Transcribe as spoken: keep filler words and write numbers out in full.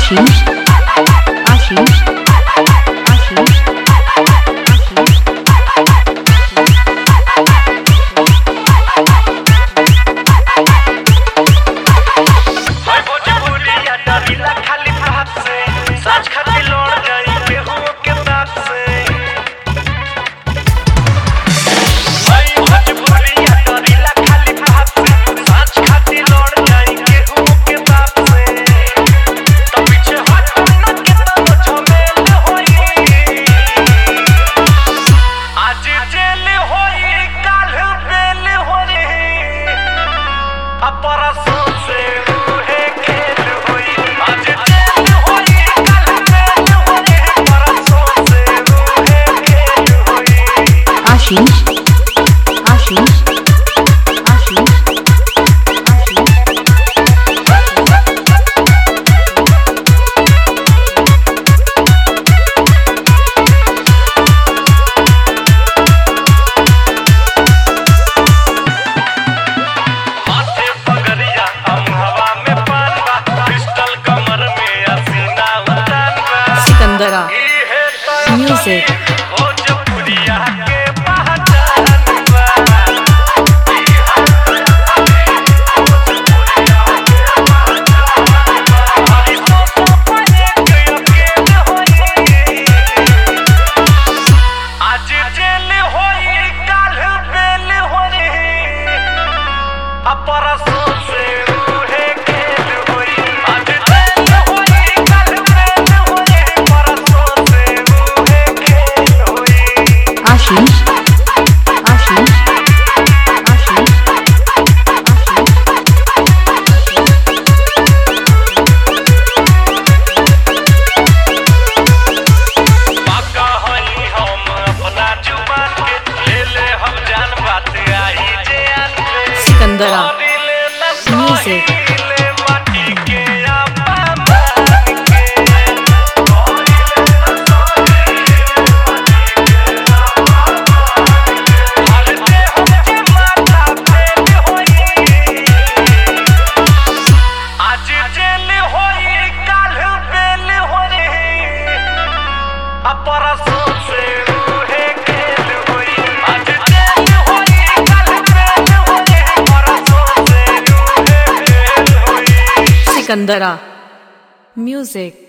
आशीष आशीष आशीष आशीष आशीष आशीष Sikandra music आशीष आशीष आशीष पाका हई हम अपना जुबान के ले ले हम जान बात आई जे आन पे सिकंदरा म्यूजिक सिकंदरा म्यूजिक।